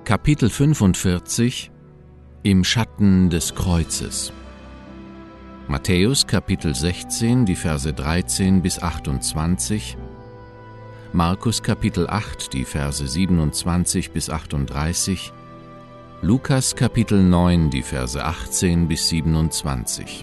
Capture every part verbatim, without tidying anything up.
Kapitel fünfundvierzig Im Schatten des Kreuzes. Matthäus Kapitel sechzehn, die Verse dreizehn bis achtundzwanzig, Markus Kapitel acht, die Verse siebenundzwanzig bis achtunddreißig, Lukas Kapitel neun, die Verse achtzehn bis siebenundzwanzig.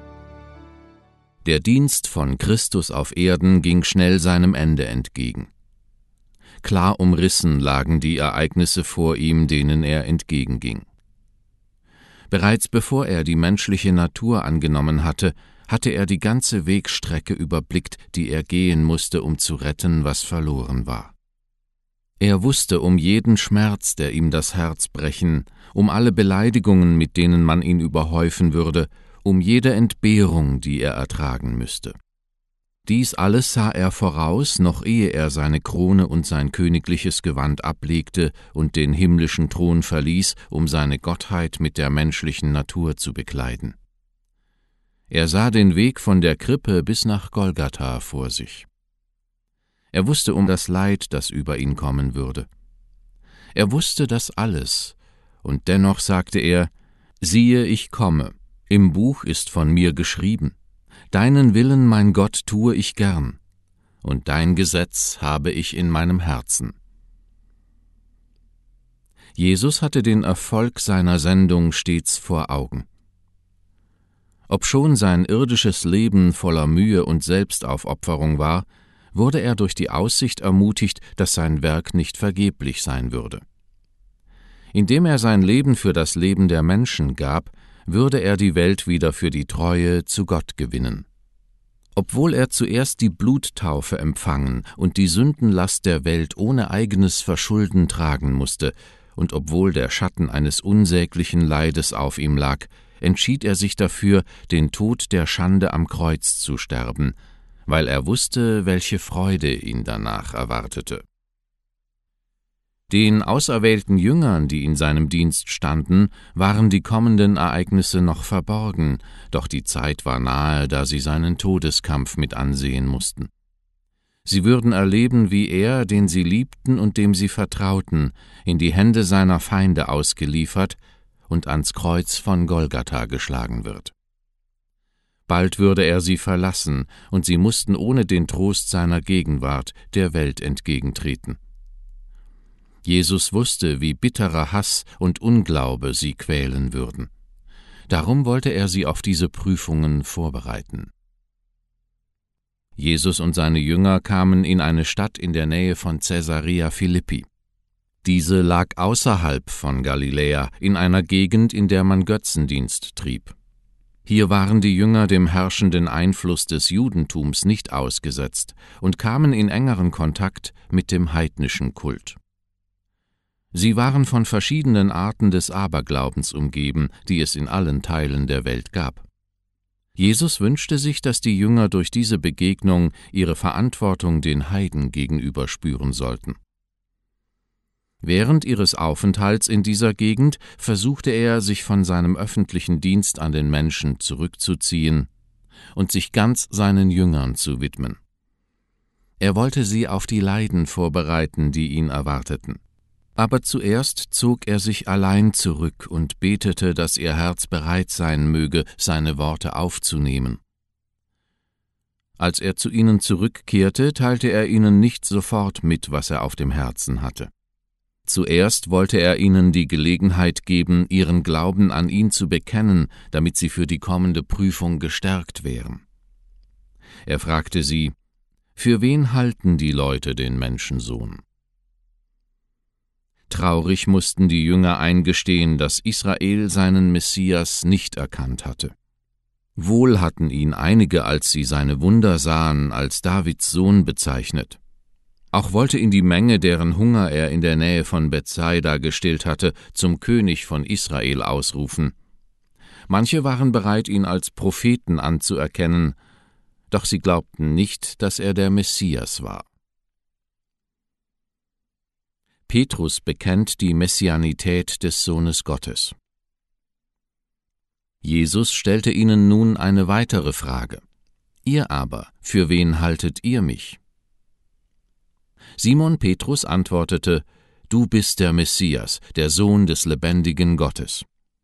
Der Dienst von Christus auf Erden ging schnell seinem Ende entgegen. Klar umrissen lagen die Ereignisse vor ihm, denen er entgegenging. Bereits bevor er die menschliche Natur angenommen hatte, hatte er die ganze Wegstrecke überblickt, die er gehen musste, um zu retten, was verloren war. Er wusste um jeden Schmerz, der ihm das Herz brechen, um alle Beleidigungen, mit denen man ihn überhäufen würde, um jede Entbehrung, die er ertragen müsste. Dies alles sah er voraus, noch ehe er seine Krone und sein königliches Gewand ablegte und den himmlischen Thron verließ, um seine Gottheit mit der menschlichen Natur zu bekleiden. Er sah den Weg von der Krippe bis nach Golgatha vor sich. Er wusste um das Leid, das über ihn kommen würde. Er wusste das alles, und dennoch sagte er: »Siehe, ich komme, im Buch ist von mir geschrieben. Deinen Willen, mein Gott, tue ich gern, und dein Gesetz habe ich in meinem Herzen.« Jesus hatte den Erfolg seiner Sendung stets vor Augen. Obschon sein irdisches Leben voller Mühe und Selbstaufopferung war, wurde er durch die Aussicht ermutigt, dass sein Werk nicht vergeblich sein würde. Indem er sein Leben für das Leben der Menschen gab, würde er die Welt wieder für die Treue zu Gott gewinnen. Obwohl er zuerst die Bluttaufe empfangen und die Sündenlast der Welt ohne eigenes Verschulden tragen musste, und obwohl der Schatten eines unsäglichen Leides auf ihm lag, entschied er sich dafür, den Tod der Schande am Kreuz zu sterben, weil er wusste, welche Freude ihn danach erwartete. Den auserwählten Jüngern, die in seinem Dienst standen, waren die kommenden Ereignisse noch verborgen, doch die Zeit war nahe, da sie seinen Todeskampf mit ansehen mussten. Sie würden erleben, wie er, den sie liebten und dem sie vertrauten, in die Hände seiner Feinde ausgeliefert und ans Kreuz von Golgatha geschlagen wird. Bald würde er sie verlassen, und sie mussten ohne den Trost seiner Gegenwart der Welt entgegentreten. Jesus wusste, wie bitterer Hass und Unglaube sie quälen würden. Darum wollte er sie auf diese Prüfungen vorbereiten. Jesus und seine Jünger kamen in eine Stadt in der Nähe von Caesarea Philippi. Diese lag außerhalb von Galiläa, in einer Gegend, in der man Götzendienst trieb. Hier waren die Jünger dem herrschenden Einfluss des Judentums nicht ausgesetzt und kamen in engeren Kontakt mit dem heidnischen Kult. Sie waren von verschiedenen Arten des Aberglaubens umgeben, die es in allen Teilen der Welt gab. Jesus wünschte sich, dass die Jünger durch diese Begegnung ihre Verantwortung den Heiden gegenüber spüren sollten. Während ihres Aufenthalts in dieser Gegend versuchte er, sich von seinem öffentlichen Dienst an den Menschen zurückzuziehen und sich ganz seinen Jüngern zu widmen. Er wollte sie auf die Leiden vorbereiten, die ihn erwarteten. Aber zuerst zog er sich allein zurück und betete, dass ihr Herz bereit sein möge, seine Worte aufzunehmen. Als er zu ihnen zurückkehrte, teilte er ihnen nicht sofort mit, was er auf dem Herzen hatte. Zuerst wollte er ihnen die Gelegenheit geben, ihren Glauben an ihn zu bekennen, damit sie für die kommende Prüfung gestärkt wären. Er fragte sie: »Für wen halten die Leute den Menschensohn?« Traurig mussten die Jünger eingestehen, dass Israel seinen Messias nicht erkannt hatte. Wohl hatten ihn einige, als sie seine Wunder sahen, als Davids Sohn bezeichnet. Auch wollte ihn die Menge, deren Hunger er in der Nähe von Bethsaida gestillt hatte, zum König von Israel ausrufen. Manche waren bereit, ihn als Propheten anzuerkennen, doch sie glaubten nicht, dass er der Messias war. Petrus bekennt die Messianität des Sohnes Gottes. Jesus stellte ihnen nun eine weitere Frage: »Ihr aber, für wen haltet ihr mich?« Simon Petrus antwortete: du bist der Messias, der Sohn des lebendigen Gottes.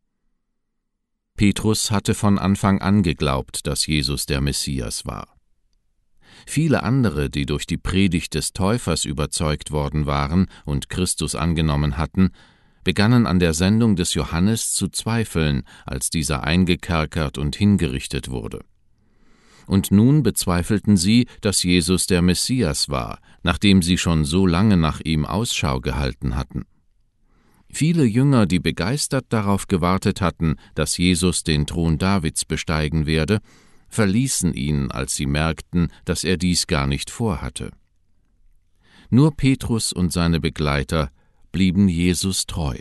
Petrus hatte von Anfang an geglaubt, dass Jesus der Messias war. Viele andere, die durch die Predigt des Täufers überzeugt worden waren und Christus angenommen hatten, begannen an der Sendung des Johannes zu zweifeln, als dieser eingekerkert und hingerichtet wurde. Und nun bezweifelten sie, dass Jesus der Messias war, nachdem sie schon so lange nach ihm Ausschau gehalten hatten. Viele Jünger, die begeistert darauf gewartet hatten, dass Jesus den Thron Davids besteigen werde, verließen ihn, als sie merkten, dass er dies gar nicht vorhatte. Nur Petrus und seine Begleiter blieben Jesus treu.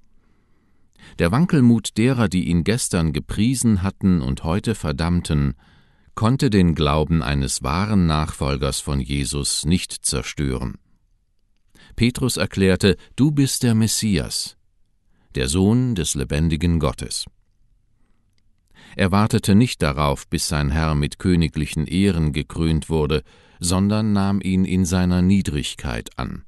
Der Wankelmut derer, die ihn gestern gepriesen hatten und heute verdammten, konnte den Glauben eines wahren Nachfolgers von Jesus nicht zerstören. Petrus erklärte, du bist der Messias, der Sohn des lebendigen Gottes. Er wartete nicht darauf, bis sein Herr mit königlichen Ehren gekrönt wurde, sondern nahm ihn in seiner Niedrigkeit an.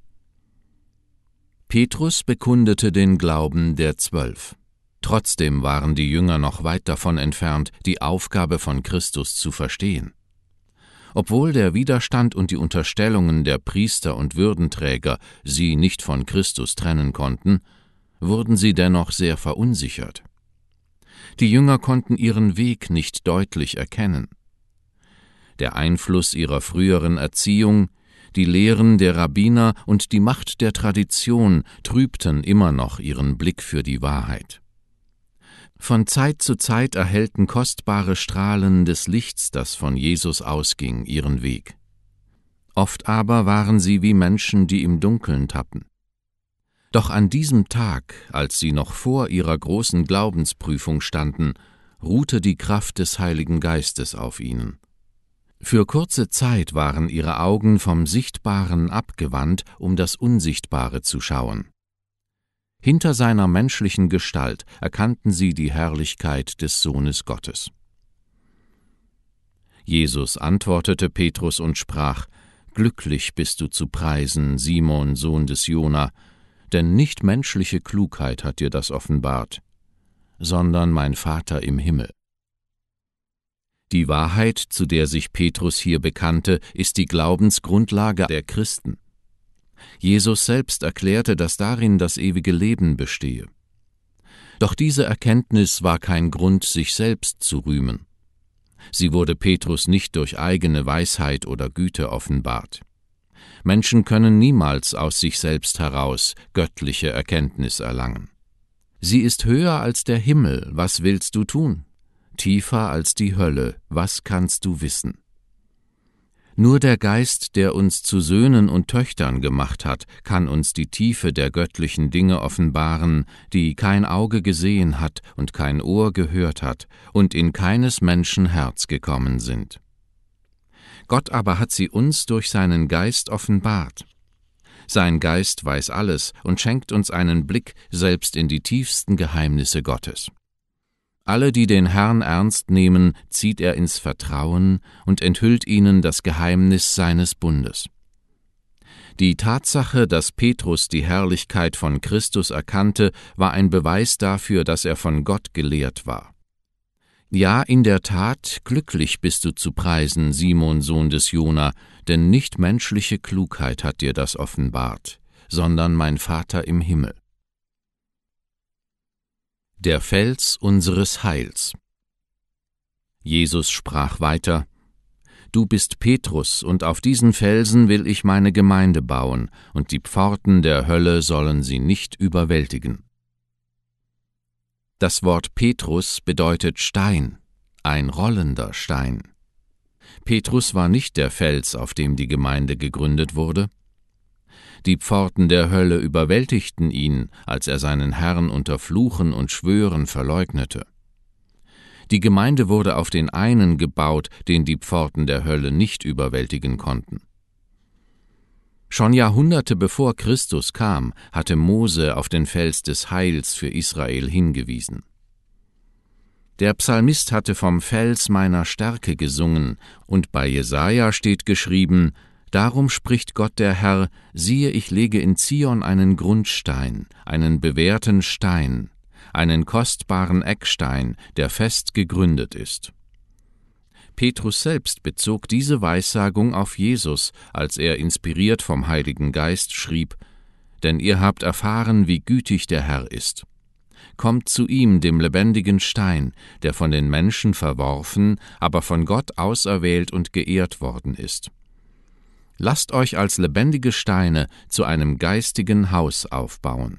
Petrus bekundete den Glauben der Zwölf. Trotzdem waren die Jünger noch weit davon entfernt, die Aufgabe von Christus zu verstehen. Obwohl der Widerstand und die Unterstellungen der Priester und Würdenträger sie nicht von Christus trennen konnten, wurden sie dennoch sehr verunsichert. Die Jünger konnten ihren Weg nicht deutlich erkennen. Der Einfluss ihrer früheren Erziehung, die Lehren der Rabbiner und die Macht der Tradition trübten immer noch ihren Blick für die Wahrheit. Von Zeit zu Zeit erhellten kostbare Strahlen des Lichts, das von Jesus ausging, ihren Weg. Oft aber waren sie wie Menschen, die im Dunkeln tappen. Doch an diesem Tag, als sie noch vor ihrer großen Glaubensprüfung standen, ruhte die Kraft des Heiligen Geistes auf ihnen. Für kurze Zeit waren ihre Augen vom Sichtbaren abgewandt, um das Unsichtbare zu schauen. Hinter seiner menschlichen Gestalt erkannten sie die Herrlichkeit des Sohnes Gottes. Jesus antwortete Petrus und sprach: Glücklich bist du zu preisen, Simon, Sohn des Jona, denn nicht menschliche Klugheit hat dir das offenbart, sondern mein Vater im Himmel. Die Wahrheit, zu der sich Petrus hier bekannte, ist die Glaubensgrundlage der Christen. Jesus selbst erklärte, dass darin das ewige Leben bestehe. Doch diese Erkenntnis war kein Grund, sich selbst zu rühmen. Sie wurde Petrus nicht durch eigene Weisheit oder Güte offenbart. Menschen können niemals aus sich selbst heraus göttliche Erkenntnis erlangen. Sie ist höher als der Himmel, was willst du tun? Tiefer als die Hölle, was kannst du wissen? Nur der Geist, der uns zu Söhnen und Töchtern gemacht hat, kann uns die Tiefe der göttlichen Dinge offenbaren, die kein Auge gesehen hat und kein Ohr gehört hat und in keines Menschen Herz gekommen sind. Gott aber hat sie uns durch seinen Geist offenbart. Sein Geist weiß alles und schenkt uns einen Blick selbst in die tiefsten Geheimnisse Gottes. Alle, die den Herrn ernst nehmen, zieht er ins Vertrauen und enthüllt ihnen das Geheimnis seines Bundes. Die Tatsache, dass Petrus die Herrlichkeit von Christus erkannte, war ein Beweis dafür, dass er von Gott gelehrt war. Ja, in der Tat, glücklich bist du zu preisen, Simon, Sohn des Jona, denn nicht menschliche Klugheit hat dir das offenbart, sondern mein Vater im Himmel. Der Fels unseres Heils. Jesus sprach weiter: Du bist Petrus, und auf diesen Felsen will ich meine Gemeinde bauen, und die Pforten der Hölle sollen sie nicht überwältigen. Das Wort Petrus bedeutet Stein, ein rollender Stein. Petrus war nicht der Fels, auf dem die Gemeinde gegründet wurde. Die Pforten der Hölle überwältigten ihn, als er seinen Herrn unter Fluchen und Schwören verleugnete. Die Gemeinde wurde auf den einen gebaut, den die Pforten der Hölle nicht überwältigen konnten. Schon Jahrhunderte bevor Christus kam, hatte Mose auf den Fels des Heils für Israel hingewiesen. Der Psalmist hatte vom Fels meiner Stärke gesungen, und bei Jesaja steht geschrieben: Darum spricht Gott der Herr: Siehe, ich lege in Zion einen Grundstein, einen bewährten Stein, einen kostbaren Eckstein, der fest gegründet ist. Petrus selbst bezog diese Weissagung auf Jesus, als er inspiriert vom Heiligen Geist schrieb: Denn ihr habt erfahren, wie gütig der Herr ist. Kommt zu ihm, dem lebendigen Stein, der von den Menschen verworfen, aber von Gott auserwählt und geehrt worden ist. Lasst euch als lebendige Steine zu einem geistigen Haus aufbauen.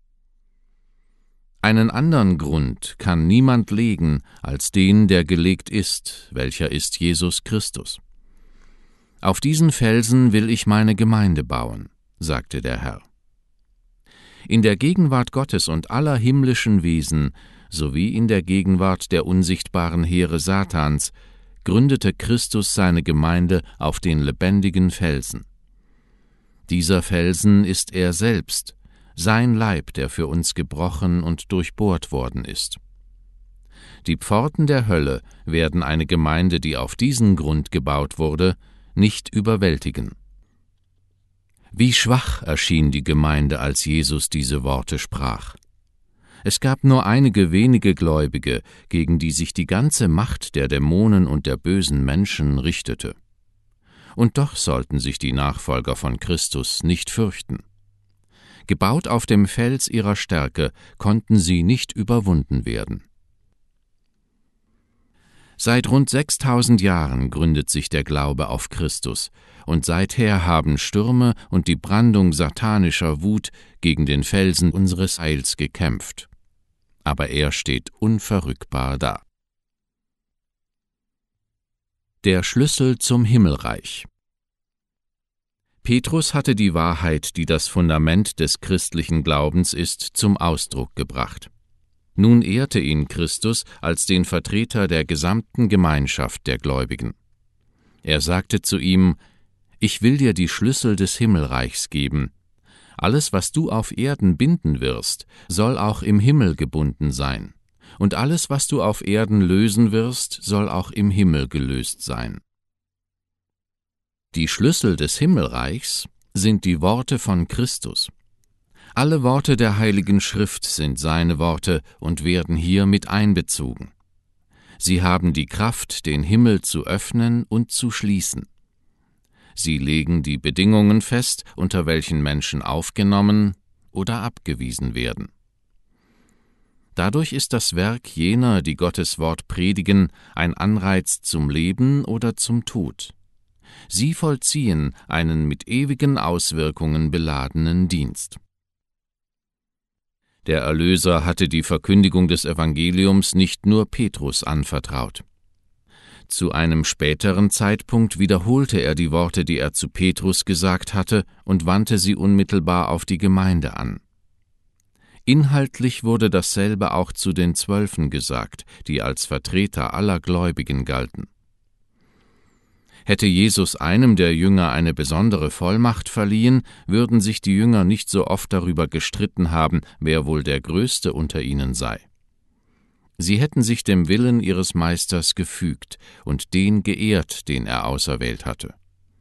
Einen andern Grund kann niemand legen als den, der gelegt ist, welcher ist Jesus Christus. Auf diesen Felsen will ich meine Gemeinde bauen, sagte der Herr. In der Gegenwart Gottes und aller himmlischen Wesen, sowie in der Gegenwart der unsichtbaren Heere Satans, gründete Christus seine Gemeinde auf den lebendigen Felsen. Dieser Felsen ist er selbst, sein Leib, der für uns gebrochen und durchbohrt worden ist. Die Pforten der Hölle werden eine Gemeinde, die auf diesen Grund gebaut wurde, nicht überwältigen. Wie schwach erschien die Gemeinde, als Jesus diese Worte sprach. Es gab nur einige wenige Gläubige, gegen die sich die ganze Macht der Dämonen und der bösen Menschen richtete. Und doch sollten sich die Nachfolger von Christus nicht fürchten. Gebaut auf dem Fels ihrer Stärke, konnten sie nicht überwunden werden. Seit rund sechstausend Jahren gründet sich der Glaube auf Christus, und seither haben Stürme und die Brandung satanischer Wut gegen den Felsen unseres Heils gekämpft. Aber er steht unverrückbar da. Der Schlüssel zum Himmelreich. Petrus hatte die Wahrheit, die das Fundament des christlichen Glaubens ist, zum Ausdruck gebracht. Nun ehrte ihn Christus als den Vertreter der gesamten Gemeinschaft der Gläubigen. Er sagte zu ihm: Ich will dir die Schlüssel des Himmelreichs geben. Alles, was du auf Erden binden wirst, soll auch im Himmel gebunden sein. Und alles, was du auf Erden lösen wirst, soll auch im Himmel gelöst sein. Die Schlüssel des Himmelreichs sind die Worte von Christus. Alle Worte der Heiligen Schrift sind seine Worte und werden hier mit einbezogen. Sie haben die Kraft, den Himmel zu öffnen und zu schließen. Sie legen die Bedingungen fest, unter welchen Menschen aufgenommen oder abgewiesen werden. Dadurch ist das Werk jener, die Gottes Wort predigen, ein Anreiz zum Leben oder zum Tod. Sie vollziehen einen mit ewigen Auswirkungen beladenen Dienst. Der Erlöser hatte die Verkündigung des Evangeliums nicht nur Petrus anvertraut. Zu einem späteren Zeitpunkt wiederholte er die Worte, die er zu Petrus gesagt hatte, und wandte sie unmittelbar auf die Gemeinde an. Inhaltlich wurde dasselbe auch zu den Zwölfen gesagt, die als Vertreter aller Gläubigen galten. Hätte Jesus einem der Jünger eine besondere Vollmacht verliehen, würden sich die Jünger nicht so oft darüber gestritten haben, wer wohl der Größte unter ihnen sei. Sie hätten sich dem Willen ihres Meisters gefügt und den geehrt, den er auserwählt hatte.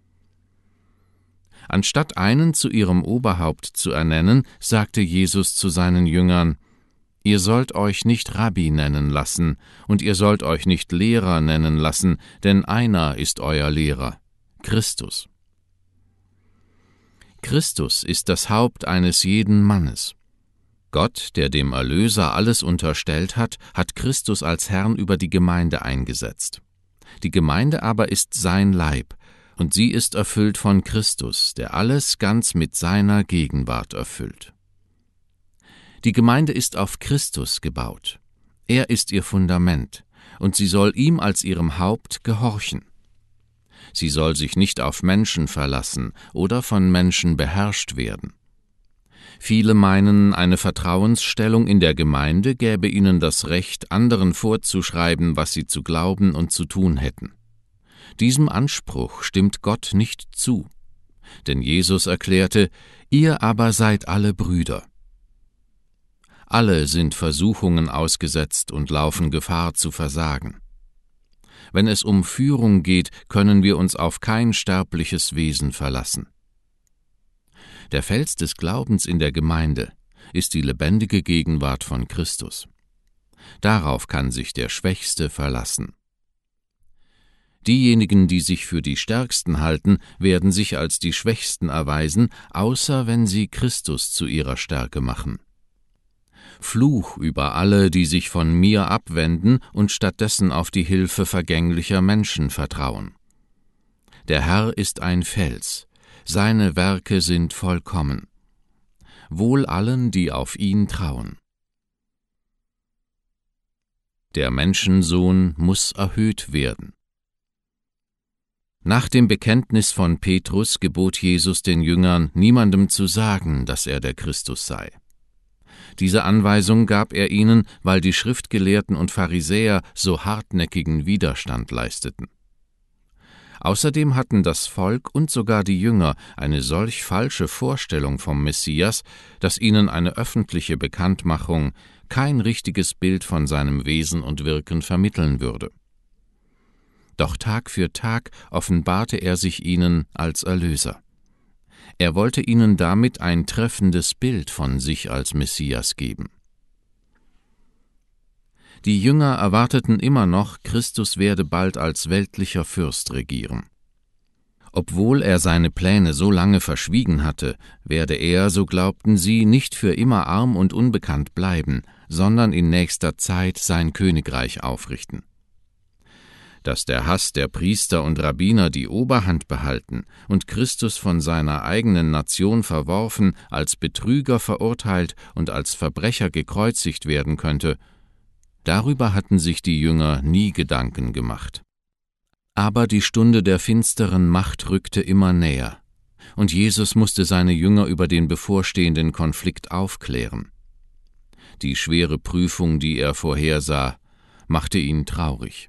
Anstatt einen zu ihrem Oberhaupt zu ernennen, sagte Jesus zu seinen Jüngern: Ihr sollt euch nicht Rabbi nennen lassen, und ihr sollt euch nicht Lehrer nennen lassen, denn einer ist euer Lehrer, Christus. Christus ist das Haupt eines jeden Mannes. Gott, der dem Erlöser alles unterstellt hat, hat Christus als Herrn über die Gemeinde eingesetzt. Die Gemeinde aber ist sein Leib, und sie ist erfüllt von Christus, der alles ganz mit seiner Gegenwart erfüllt. Die Gemeinde ist auf Christus gebaut. Er ist ihr Fundament, und sie soll ihm als ihrem Haupt gehorchen. Sie soll sich nicht auf Menschen verlassen oder von Menschen beherrscht werden. Viele meinen, eine Vertrauensstellung in der Gemeinde gäbe ihnen das Recht, anderen vorzuschreiben, was sie zu glauben und zu tun hätten. Diesem Anspruch stimmt Gott nicht zu, denn Jesus erklärte: Ihr aber seid alle Brüder. Alle sind Versuchungen ausgesetzt und laufen Gefahr zu versagen. Wenn es um Führung geht, können wir uns auf kein sterbliches Wesen verlassen. Der Fels des Glaubens in der Gemeinde ist die lebendige Gegenwart von Christus. Darauf kann sich der Schwächste verlassen. Diejenigen, die sich für die Stärksten halten, werden sich als die Schwächsten erweisen, außer wenn sie Christus zu ihrer Stärke machen. Fluch über alle, die sich von mir abwenden und stattdessen auf die Hilfe vergänglicher Menschen vertrauen. Der Herr ist ein Fels, seine Werke sind vollkommen. Wohl allen, die auf ihn trauen. Der Menschensohn muss erhöht werden. Nach dem Bekenntnis von Petrus gebot Jesus den Jüngern, niemandem zu sagen, dass er der Christus sei. Diese Anweisung gab er ihnen, weil die Schriftgelehrten und Pharisäer so hartnäckigen Widerstand leisteten. Außerdem hatten das Volk und sogar die Jünger eine solch falsche Vorstellung vom Messias, dass ihnen eine öffentliche Bekanntmachung kein richtiges Bild von seinem Wesen und Wirken vermitteln würde. Doch Tag für Tag offenbarte er sich ihnen als Erlöser. Er wollte ihnen damit ein treffendes Bild von sich als Messias geben. Die Jünger erwarteten immer noch, Christus werde bald als weltlicher Fürst regieren. Obwohl er seine Pläne so lange verschwiegen hatte, werde er, so glaubten sie, nicht für immer arm und unbekannt bleiben, sondern in nächster Zeit sein Königreich aufrichten. Dass der Hass der Priester und Rabbiner die Oberhand behalten und Christus von seiner eigenen Nation verworfen, als Betrüger verurteilt und als Verbrecher gekreuzigt werden könnte, darüber hatten sich die Jünger nie Gedanken gemacht. Aber die Stunde der finsteren Macht rückte immer näher, und Jesus musste seine Jünger über den bevorstehenden Konflikt aufklären. Die schwere Prüfung, die er vorhersah, machte ihn traurig.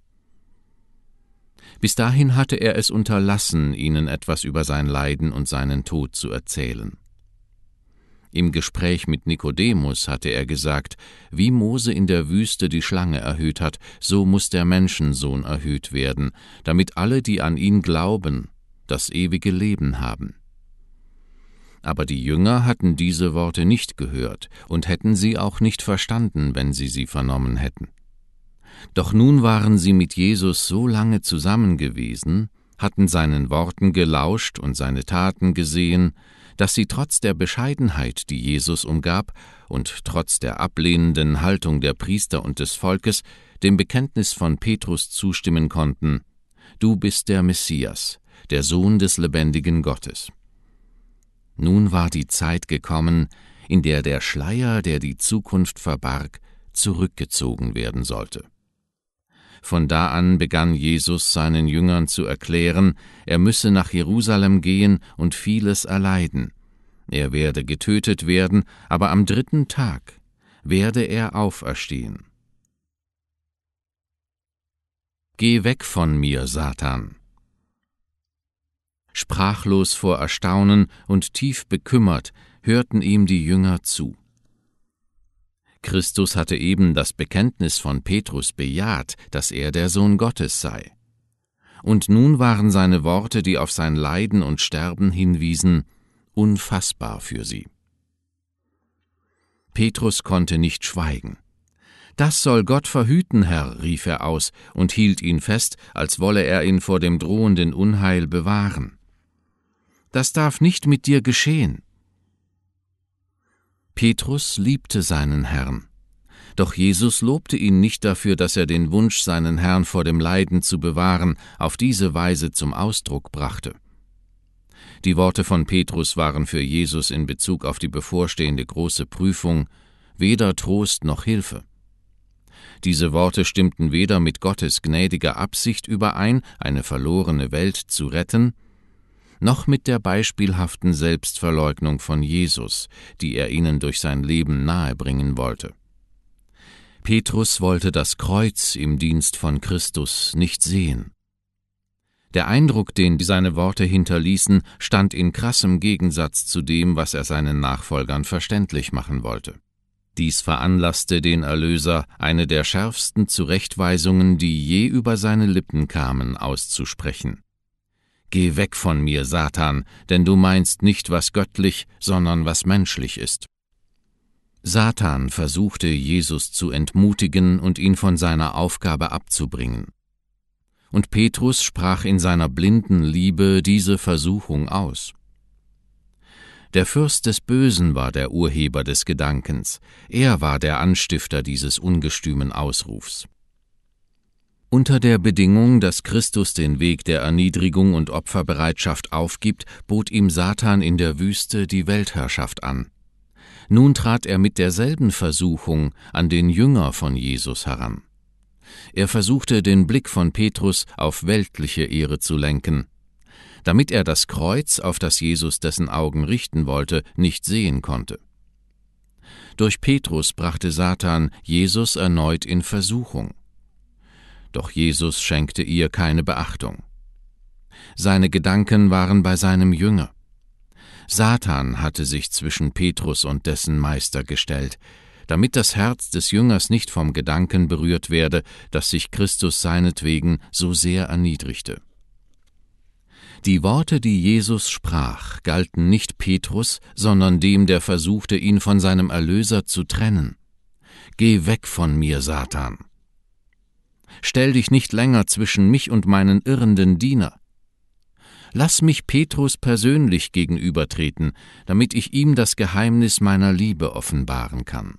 Bis dahin hatte er es unterlassen, ihnen etwas über sein Leiden und seinen Tod zu erzählen. Im Gespräch mit Nikodemus hatte er gesagt, wie Mose in der Wüste die Schlange erhöht hat, so muss der Menschensohn erhöht werden, damit alle, die an ihn glauben, das ewige Leben haben. Aber die Jünger hatten diese Worte nicht gehört und hätten sie auch nicht verstanden, wenn sie sie vernommen hätten. Doch nun waren sie mit Jesus so lange zusammen gewesen, hatten seinen Worten gelauscht und seine Taten gesehen, dass sie trotz der Bescheidenheit, die Jesus umgab, und trotz der ablehnenden Haltung der Priester und des Volkes, dem Bekenntnis von Petrus zustimmen konnten: Du bist der Messias, der Sohn des lebendigen Gottes. Nun war die Zeit gekommen, in der der Schleier, der die Zukunft verbarg, zurückgezogen werden sollte. Von da an begann Jesus seinen Jüngern zu erklären, er müsse nach Jerusalem gehen und vieles erleiden. Er werde getötet werden, aber am dritten Tag werde er auferstehen. Geh weg von mir, Satan! Sprachlos vor Erstaunen und tief bekümmert hörten ihm die Jünger zu. Christus hatte eben das Bekenntnis von Petrus bejaht, dass er der Sohn Gottes sei. Und nun waren seine Worte, die auf sein Leiden und Sterben hinwiesen, unfassbar für sie. Petrus konnte nicht schweigen. »Das soll Gott verhüten, Herr«, rief er aus und hielt ihn fest, als wolle er ihn vor dem drohenden Unheil bewahren. »Das darf nicht mit dir geschehen.« Petrus liebte seinen Herrn. Doch Jesus lobte ihn nicht dafür, dass er den Wunsch, seinen Herrn vor dem Leiden zu bewahren, auf diese Weise zum Ausdruck brachte. Die Worte von Petrus waren für Jesus in Bezug auf die bevorstehende große Prüfung weder Trost noch Hilfe. Diese Worte stimmten weder mit Gottes gnädiger Absicht überein, eine verlorene Welt zu retten, noch mit der beispielhaften Selbstverleugnung von Jesus, die er ihnen durch sein Leben nahebringen wollte. Petrus wollte das Kreuz im Dienst von Christus nicht sehen. Der Eindruck, den seine Worte hinterließen, stand in krassem Gegensatz zu dem, was er seinen Nachfolgern verständlich machen wollte. Dies veranlasste den Erlöser, eine der schärfsten Zurechtweisungen, die je über seine Lippen kamen, auszusprechen. »Geh weg von mir, Satan, denn du meinst nicht, was göttlich, sondern was menschlich ist.« Satan versuchte, Jesus zu entmutigen und ihn von seiner Aufgabe abzubringen. Und Petrus sprach in seiner blinden Liebe diese Versuchung aus. Der Fürst des Bösen war der Urheber des Gedankens, er war der Anstifter dieses ungestümen Ausrufs. Unter der Bedingung, dass Christus den Weg der Erniedrigung und Opferbereitschaft aufgibt, bot ihm Satan in der Wüste die Weltherrschaft an. Nun trat er mit derselben Versuchung an den Jünger von Jesus heran. Er versuchte, den Blick von Petrus auf weltliche Ehre zu lenken, damit er das Kreuz, auf das Jesus dessen Augen richten wollte, nicht sehen konnte. Durch Petrus brachte Satan Jesus erneut in Versuchung. Doch Jesus schenkte ihr keine Beachtung. Seine Gedanken waren bei seinem Jünger. Satan hatte sich zwischen Petrus und dessen Meister gestellt, damit das Herz des Jüngers nicht vom Gedanken berührt werde, dass sich Christus seinetwegen so sehr erniedrigte. Die Worte, die Jesus sprach, galten nicht Petrus, sondern dem, der versuchte, ihn von seinem Erlöser zu trennen. »Geh weg von mir, Satan! Stell dich nicht länger zwischen mich und meinen irrenden Diener. Lass mich Petrus persönlich gegenübertreten, damit ich ihm das Geheimnis meiner Liebe offenbaren kann.«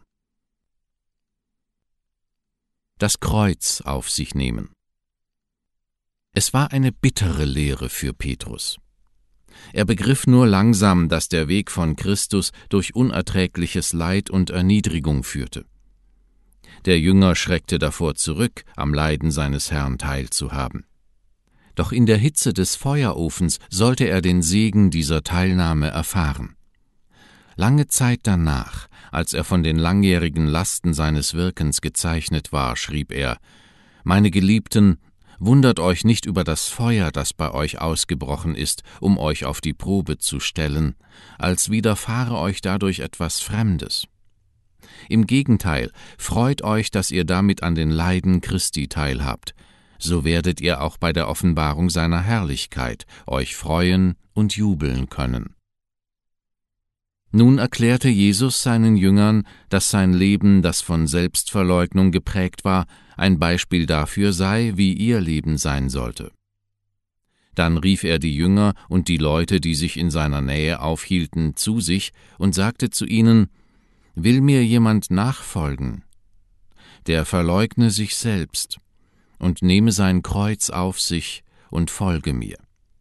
Das Kreuz auf sich nehmen. Es war eine bittere Lehre für Petrus. Er begriff nur langsam, dass der Weg von Christus durch unerträgliches Leid und Erniedrigung führte. Der Jünger schreckte davor zurück, am Leiden seines Herrn teilzuhaben. Doch in der Hitze des Feuerofens sollte er den Segen dieser Teilnahme erfahren. Lange Zeit danach, als er von den langjährigen Lasten seines Wirkens gezeichnet war, schrieb er: »Meine Geliebten, wundert euch nicht über das Feuer, das bei euch ausgebrochen ist, um euch auf die Probe zu stellen, als widerfahre euch dadurch etwas Fremdes. Im Gegenteil, freut euch, dass ihr damit an den Leiden Christi teilhabt. So werdet ihr auch bei der Offenbarung seiner Herrlichkeit euch freuen und jubeln können.« Nun erklärte Jesus seinen Jüngern, dass sein Leben, das von Selbstverleugnung geprägt war, ein Beispiel dafür sei, wie ihr Leben sein sollte. Dann rief er die Jünger und die Leute, die sich in seiner Nähe aufhielten, zu sich und sagte zu ihnen: »Will mir jemand nachfolgen, der verleugne sich selbst und nehme sein Kreuz auf sich und folge mir.«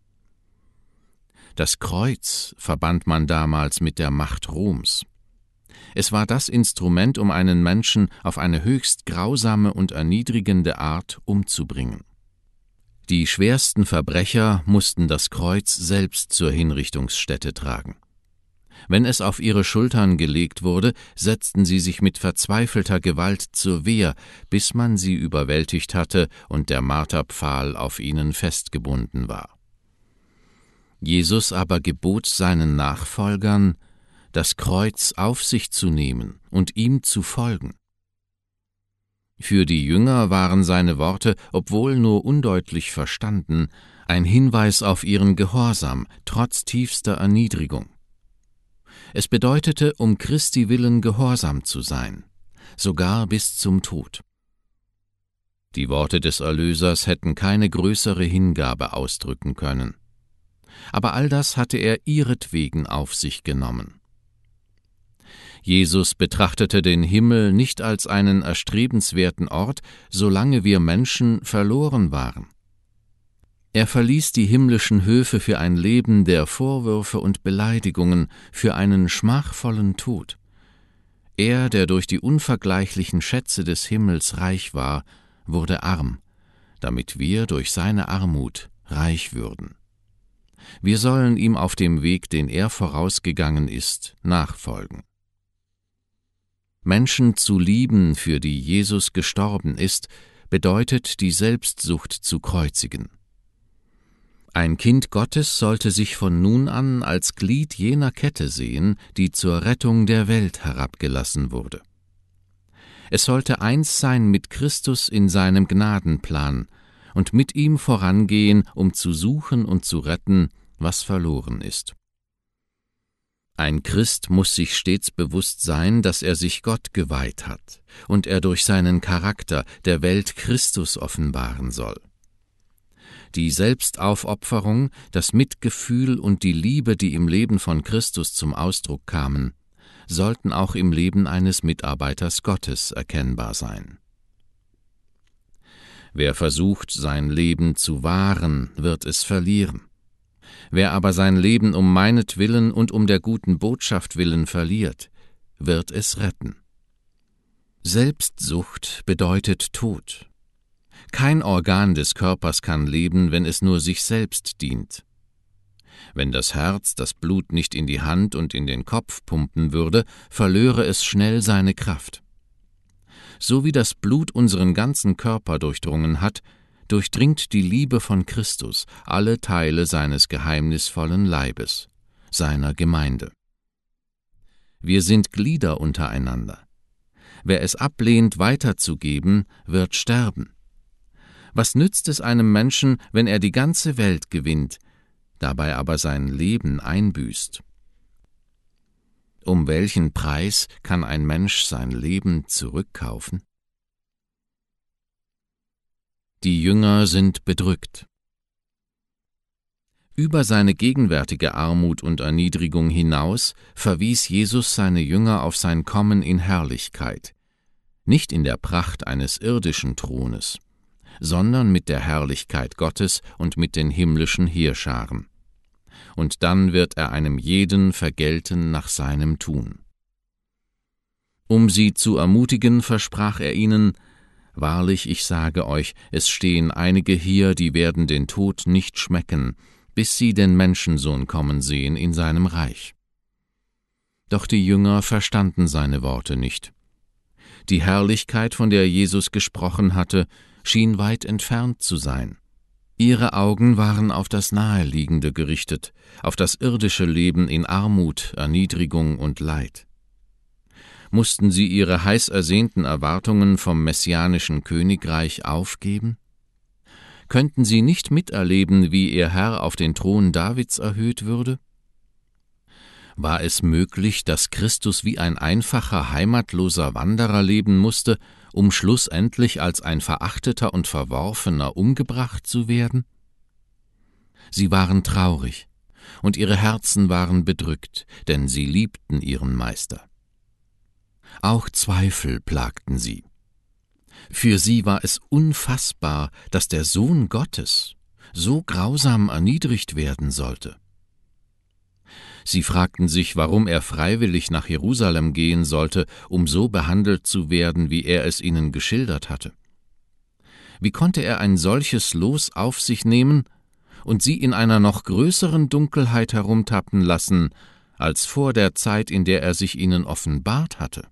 Das Kreuz verband man damals mit der Macht Roms. Es war das Instrument, um einen Menschen auf eine höchst grausame und erniedrigende Art umzubringen. Die schwersten Verbrecher mussten das Kreuz selbst zur Hinrichtungsstätte tragen. Wenn es auf ihre Schultern gelegt wurde, setzten sie sich mit verzweifelter Gewalt zur Wehr, bis man sie überwältigt hatte und der Marterpfahl auf ihnen festgebunden war. Jesus aber gebot seinen Nachfolgern, das Kreuz auf sich zu nehmen und ihm zu folgen. Für die Jünger waren seine Worte, obwohl nur undeutlich verstanden, ein Hinweis auf ihren Gehorsam, trotz tiefster Erniedrigung. Es bedeutete, um Christi willen gehorsam zu sein, sogar bis zum Tod. Die Worte des Erlösers hätten keine größere Hingabe ausdrücken können. Aber all das hatte er ihretwegen auf sich genommen. Jesus betrachtete den Himmel nicht als einen erstrebenswerten Ort, solange wir Menschen verloren waren. Er verließ die himmlischen Höfe für ein Leben der Vorwürfe und Beleidigungen, für einen schmachvollen Tod. Er, der durch die unvergleichlichen Schätze des Himmels reich war, wurde arm, damit wir durch seine Armut reich würden. Wir sollen ihm auf dem Weg, den er vorausgegangen ist, nachfolgen. Menschen zu lieben, für die Jesus gestorben ist, bedeutet, die Selbstsucht zu kreuzigen. Ein Kind Gottes sollte sich von nun an als Glied jener Kette sehen, die zur Rettung der Welt herabgelassen wurde. Es sollte eins sein mit Christus in seinem Gnadenplan und mit ihm vorangehen, um zu suchen und zu retten, was verloren ist. Ein Christ muss sich stets bewusst sein, dass er sich Gott geweiht hat und er durch seinen Charakter der Welt Christus offenbaren soll. Die Selbstaufopferung, das Mitgefühl und die Liebe, die im Leben von Christus zum Ausdruck kamen, sollten auch im Leben eines Mitarbeiters Gottes erkennbar sein. Wer versucht, sein Leben zu wahren, wird es verlieren. Wer aber sein Leben um meinetwillen und um der guten Botschaft willen verliert, wird es retten. Selbstsucht bedeutet Tod. Kein Organ des Körpers kann leben, wenn es nur sich selbst dient. Wenn das Herz das Blut nicht in die Hand und in den Kopf pumpen würde, verlöre es schnell seine Kraft. So wie das Blut unseren ganzen Körper durchdrungen hat, durchdringt die Liebe von Christus alle Teile seines geheimnisvollen Leibes, seiner Gemeinde. Wir sind Glieder untereinander. Wer es ablehnt, weiterzugeben, wird sterben. Was nützt es einem Menschen, wenn er die ganze Welt gewinnt, dabei aber sein Leben einbüßt? Um welchen Preis kann ein Mensch sein Leben zurückkaufen? Die Jünger sind bedrückt. Über seine gegenwärtige Armut und Erniedrigung hinaus verwies Jesus seine Jünger auf sein Kommen in Herrlichkeit, nicht in der Pracht eines irdischen Thrones, sondern mit der Herrlichkeit Gottes und mit den himmlischen Heerscharen. Und dann wird er einem jeden vergelten nach seinem Tun. Um sie zu ermutigen, versprach er ihnen: Wahrlich, ich sage euch, es stehen einige hier, die werden den Tod nicht schmecken, bis sie den Menschensohn kommen sehen in seinem Reich. Doch die Jünger verstanden seine Worte nicht. Die Herrlichkeit, von der Jesus gesprochen hatte, schien weit entfernt zu sein. Ihre Augen waren auf das Naheliegende gerichtet, auf das irdische Leben in Armut, Erniedrigung und Leid. Mussten sie ihre heiß ersehnten Erwartungen vom messianischen Königreich aufgeben? Könnten sie nicht miterleben, wie ihr Herr auf den Thron Davids erhöht würde? War es möglich, dass Christus wie ein einfacher, heimatloser Wanderer leben musste, um schlussendlich als ein Verachteter und Verworfener umgebracht zu werden? Sie waren traurig, und ihre Herzen waren bedrückt, denn sie liebten ihren Meister. Auch Zweifel plagten sie. Für sie war es unfassbar, dass der Sohn Gottes so grausam erniedrigt werden sollte. Sie fragten sich, warum er freiwillig nach Jerusalem gehen sollte, um so behandelt zu werden, wie er es ihnen geschildert hatte. Wie konnte er ein solches Los auf sich nehmen und sie in einer noch größeren Dunkelheit herumtappen lassen, als vor der Zeit, in der er sich ihnen offenbart hatte?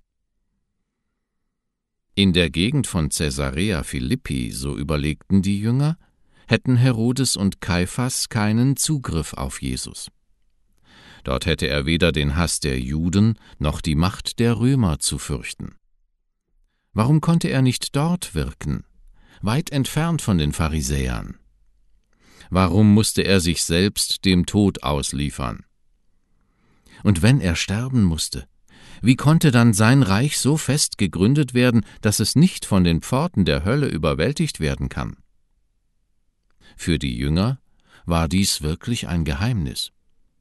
In der Gegend von Caesarea Philippi, so überlegten die Jünger, hätten Herodes und Kaiphas keinen Zugriff auf Jesus. Dort hätte er weder den Hass der Juden noch die Macht der Römer zu fürchten. Warum konnte er nicht dort wirken, weit entfernt von den Pharisäern? Warum musste er sich selbst dem Tod ausliefern? Und wenn er sterben musste, wie konnte dann sein Reich so fest gegründet werden, dass es nicht von den Pforten der Hölle überwältigt werden kann? Für die Jünger war dies wirklich ein Geheimnis.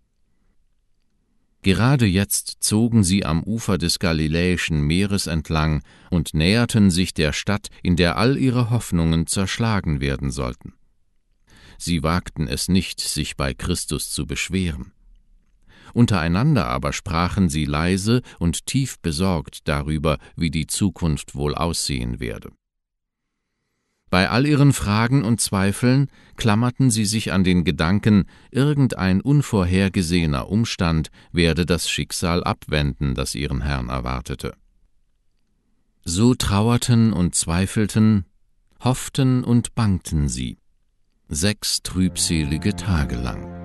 Gerade jetzt zogen sie am Ufer des Galiläischen Meeres entlang und näherten sich der Stadt, in der all ihre Hoffnungen zerschlagen werden sollten. Sie wagten es nicht, sich bei Christus zu beschweren. Untereinander aber sprachen sie leise und tief besorgt darüber, wie die Zukunft wohl aussehen werde. Bei all ihren Fragen und Zweifeln klammerten sie sich an den Gedanken, irgendein unvorhergesehener Umstand werde das Schicksal abwenden, das ihren Herrn erwartete. So trauerten und zweifelten, hofften und bangten sie, sechs trübselige Tage lang.